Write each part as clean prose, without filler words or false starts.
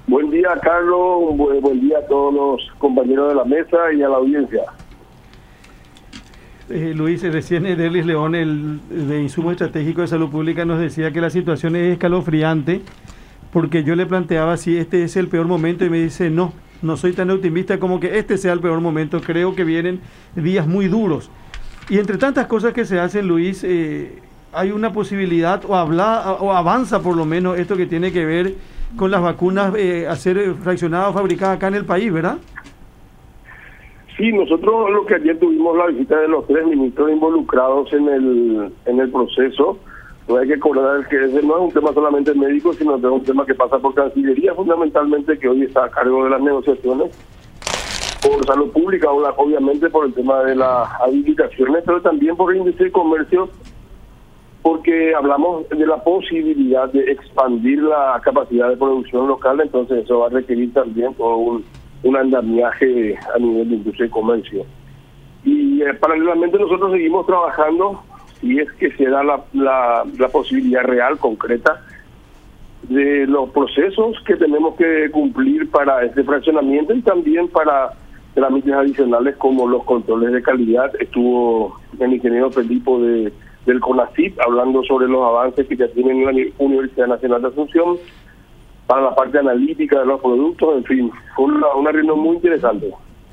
Buen día, Carlos. Buen día a todos los compañeros de la mesa y a la audiencia. Luis, recién Ederlis León, el de Insumo Estratégico de Salud Pública, nos decía que la situación es escalofriante, porque yo le planteaba si este es el peor momento y me dice no soy tan optimista como que este sea el peor momento, creo que vienen días muy duros. Y entre tantas cosas que se hacen, Luis, hay una posibilidad o avanza por lo menos esto que tiene que ver con las vacunas a ser fraccionadas o fabricadas acá en el país, ¿verdad? Sí, nosotros lo que ayer tuvimos la visita de los 3 ministros involucrados en el proceso. No hay que acordar que ese no es un tema solamente médico, sino que es un tema que pasa por Cancillería, fundamentalmente, que hoy está a cargo de las negociaciones, por salud pública, obviamente por el tema de las habilitaciones, pero también por industria y comercio, porque hablamos de la posibilidad de expandir la capacidad de producción local, entonces eso va a requerir también todo un andamiaje a nivel de industria y comercio. Y paralelamente nosotros seguimos trabajando, si es que se da la posibilidad real, concreta, de los procesos que tenemos que cumplir para este fraccionamiento y también para trámites adicionales como los controles de calidad. Estuvo el ingeniero Felipo del CONACYT hablando sobre los avances que ya tienen en la Universidad Nacional de Asunción para la parte analítica de los productos. En fin, fue una reunión muy interesante.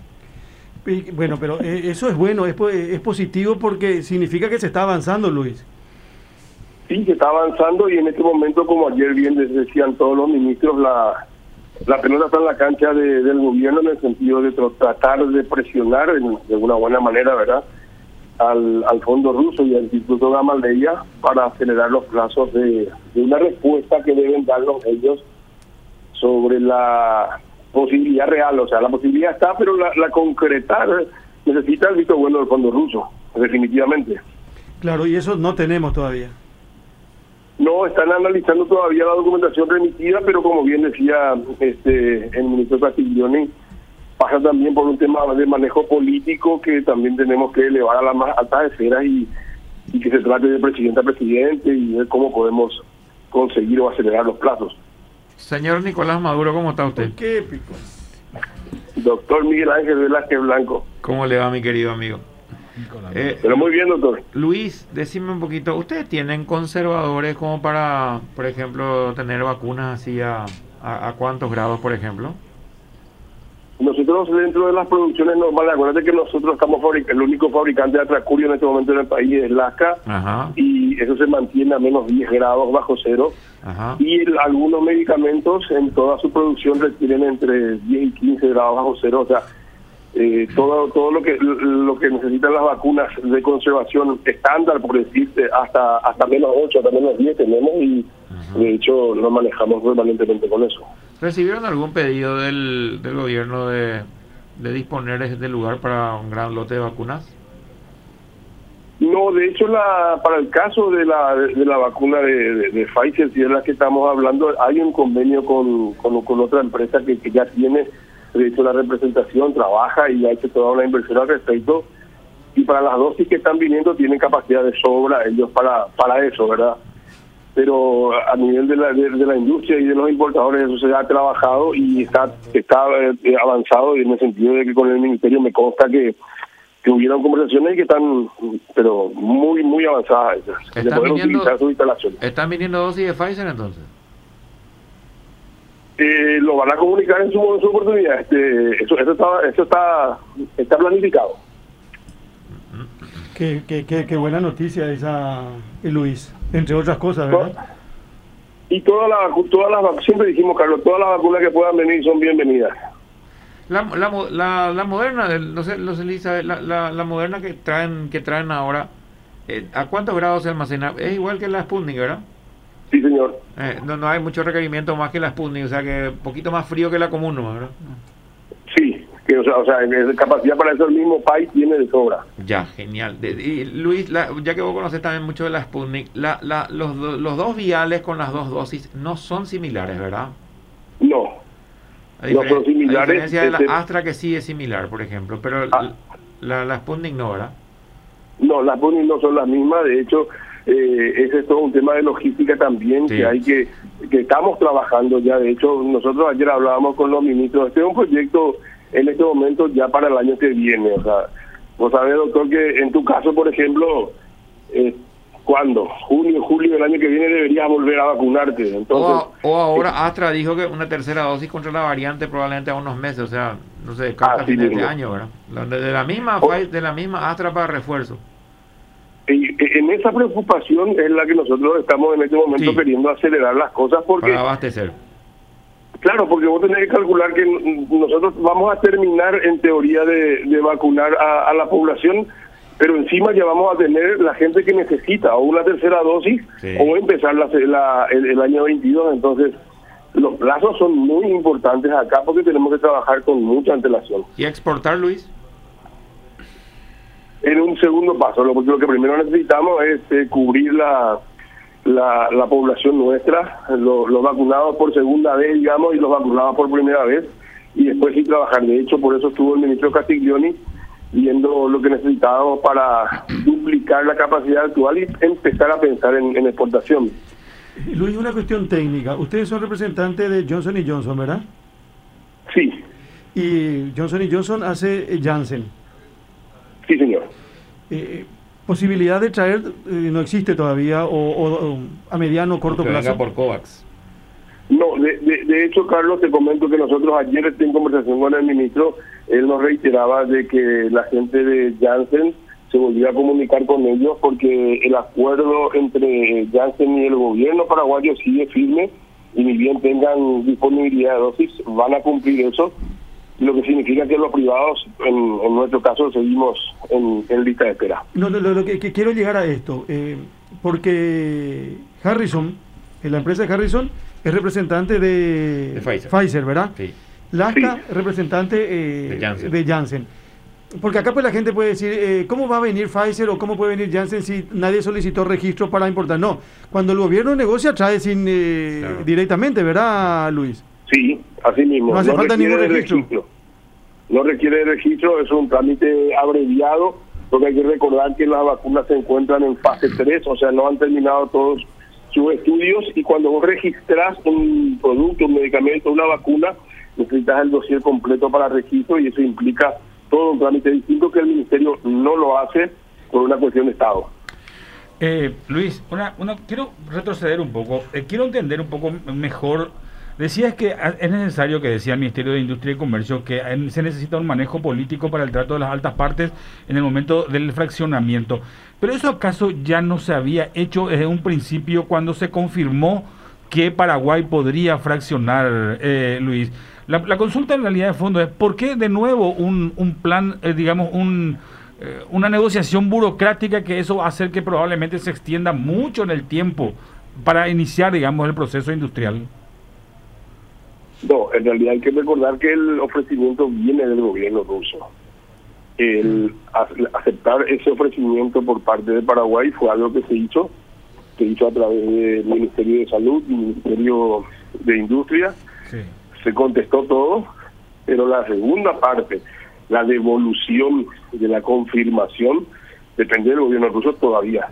Bueno, pero eso es bueno, es positivo porque significa que se está avanzando, Luis. Sí, se está avanzando y en este momento, como ayer bien decían todos los ministros, la pelota está en la cancha del gobierno en el sentido de tratar de presionar de una buena manera, ¿verdad?, al Fondo Ruso y al Instituto Gamaleya para acelerar los plazos de una respuesta que deben darnos ellos sobre la posibilidad real. O sea, la posibilidad está, pero la concretar necesita el visto bueno del Fondo Ruso, definitivamente. Claro, y eso no tenemos todavía. No, están analizando todavía la documentación remitida, pero como bien decía el ministro Castiglioni, pasa también por un tema de manejo político que también tenemos que elevar a las más altas esferas y que se trate de presidente a presidente y ver cómo podemos conseguir o acelerar los plazos. Señor Nicolás Maduro, ¿cómo está usted? Qué épico. Doctor Miguel Ángel Velázquez Blanco. ¿Cómo le va, mi querido amigo? Pero muy bien, doctor. Luis, decime un poquito, ¿ustedes tienen conservadores como para, por ejemplo, tener vacunas así a cuántos grados, por ejemplo? Nosotros dentro de las producciones normales, acuérdate que nosotros estamos el único fabricante de atracurio en este momento en el país es LASCA. Ajá. Y eso se mantiene a menos 10 grados bajo cero. Ajá. Y algunos medicamentos en toda su producción requieren entre 10 y 15 grados bajo cero. O sea, todo lo que necesitan las vacunas de conservación estándar, por decirte, hasta menos 8, hasta menos 10 tenemos y de hecho nos manejamos permanentemente con eso. ¿Recibieron algún pedido del gobierno de disponer de lugar para un gran lote de vacunas? No, de hecho, para el caso de la vacuna de Pfizer, si es la que estamos hablando, hay un convenio con otra empresa que ya tiene, de hecho, la representación, trabaja y ha hecho toda una inversión al respecto. Y para las dosis que están viniendo tienen capacidad de sobra ellos para eso, ¿verdad? Pero a nivel de la industria y de los importadores eso se ha trabajado y está avanzado, y en el sentido de que con el ministerio me consta que hubieron conversaciones y que están pero muy avanzadas de poder utilizar sus instalaciones. ¿Están viniendo dosis de Pfizer entonces? Lo van a comunicar en su oportunidad. Eso está planificado. Qué buena noticia esa, Luis, entre otras cosas, ¿verdad? Y todas las siempre dijimos, Carlos, todas las vacunas que puedan venir son bienvenidas. La Moderna, no sé Lisa, la Moderna que traen ahora, ¿a cuántos grados se almacena? Es igual que la Sputnik, ¿verdad? Sí, señor. No hay mucho requerimiento más que la Sputnik, o sea que un poquito más frío que la común, ¿no? ¿Verdad? Sí, que o sea capacidad para eso el mismo país tiene de sobra. Ya, genial. Y Luis, ya que vos conocés también mucho de la Sputnik, los dos viales con las dos dosis no son similares, ¿verdad? No son similares. A diferencia de la Astra, que sí es similar, por ejemplo, pero la Sputnik no, ¿verdad? No, las Sputnik no son las mismas, de hecho, ese es todo un tema de logística también, sí, que hay que que estamos trabajando ya. De hecho, nosotros ayer hablábamos con los ministros. Este es un proyecto en este momento ya para el año que viene. O sea, vos sabés, doctor, que en tu caso, por ejemplo, ¿cuándo? Junio, julio del año que viene deberías volver a vacunarte. Entonces, o ahora Astra dijo que una tercera dosis contra la variante probablemente a unos meses, o sea, no sé, descarta fines de año, ¿verdad? De la misma Astra para refuerzo. Y en esa preocupación es la que nosotros estamos en este momento queriendo acelerar las cosas porque... Para abastecer. Claro, porque vos tenés que calcular que nosotros vamos a terminar en teoría de vacunar a la población, pero encima ya vamos a tener la gente que necesita o una tercera dosis o empezar el año 22. Entonces, los plazos son muy importantes acá porque tenemos que trabajar con mucha antelación. ¿Y exportar, Luis? En un segundo paso, porque lo que primero necesitamos es cubrir la población nuestra, los vacunados por segunda vez, digamos, y los vacunados por primera vez, y después sí trabajar. De hecho, por eso estuvo el ministro Castiglioni viendo lo que necesitábamos para duplicar la capacidad actual y empezar a pensar en exportación. Luis, una cuestión técnica. Ustedes son representantes de Johnson & Johnson, ¿verdad? Sí. Y Johnson & Johnson hace Janssen. Sí, señor. Posibilidad de traer no existe todavía o a mediano o corto plazo. Venga por COVAX. No, de hecho, Carlos, te comento que nosotros ayer en conversación con el ministro, él nos reiteraba de que la gente de Janssen se volvía a comunicar con ellos porque el acuerdo entre Janssen y el gobierno paraguayo sigue firme y ni bien tengan disponibilidad de dosis, van a cumplir eso. Lo que significa que los privados, en nuestro caso, seguimos en lista de espera. No, lo que quiero llegar a esto, porque Harrison, la empresa de Harrison, es representante de Pfizer, ¿verdad? Sí. Lasca, representante de Janssen. Porque acá pues la gente puede decir, ¿cómo va a venir Pfizer o cómo puede venir Janssen si nadie solicitó registro para importar? No, cuando el gobierno negocia, trae directamente, ¿verdad, Luis? Sí, así mismo. No hace falta ningún registro. No requiere registro, es un trámite abreviado, porque hay que recordar que las vacunas se encuentran en fase 3, o sea, no han terminado todos sus estudios, y cuando vos registras un producto, un medicamento, una vacuna, necesitas el dossier completo para registro, y eso implica todo un trámite distinto que el Ministerio no lo hace por una cuestión de Estado. Luis, quiero retroceder un poco, quiero entender un poco mejor. Decías que es necesario, que decía el Ministerio de Industria y Comercio, que se necesita un manejo político para el trato de las altas partes en el momento del fraccionamiento. ¿Pero eso acaso ya no se había hecho desde un principio cuando se confirmó que Paraguay podría fraccionar, Luis? La consulta en realidad de fondo es, ¿por qué de nuevo un plan, digamos, una negociación burocrática que eso va a hacer que probablemente se extienda mucho en el tiempo para iniciar, digamos, el proceso industrial? No, en realidad hay que recordar que el ofrecimiento viene del gobierno ruso. El aceptar ese ofrecimiento por parte de Paraguay fue algo que se hizo a través del Ministerio de Salud y Ministerio de Industria. Sí. Se contestó todo, pero la segunda parte, la devolución de la confirmación, depende del gobierno ruso todavía.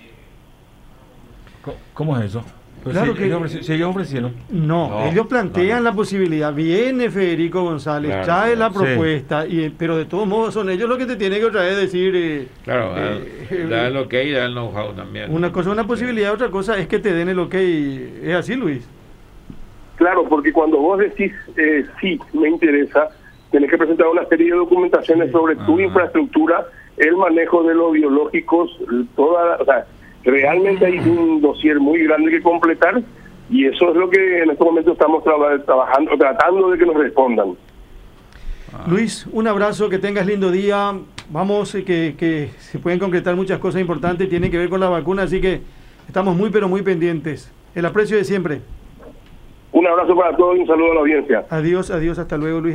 ¿Cómo es eso? Pues claro sí, que ellos ofrecieron. No, ellos plantean la posibilidad. Viene Federico González, trae la propuesta, pero de todos modos son ellos los que te tienen que traer decir. Da el ok y da el know-how también. Una cosa es una posibilidad, otra cosa es que te den el ok. ¿Es así, Luis? Claro, porque cuando vos decís sí, me interesa, tenés que presentar una serie de documentaciones sobre tu infraestructura, el manejo de los biológicos, o sea, realmente hay un dossier muy grande que completar, y eso es lo que en este momento estamos trabajando, tratando de que nos respondan. Luis, un abrazo, que tengas lindo día. Vamos, que se pueden concretar muchas cosas importantes, tienen que ver con la vacuna, así que estamos muy pero muy pendientes. El aprecio de siempre. Un abrazo para todos y un saludo a la audiencia. Adiós, hasta luego, Luis.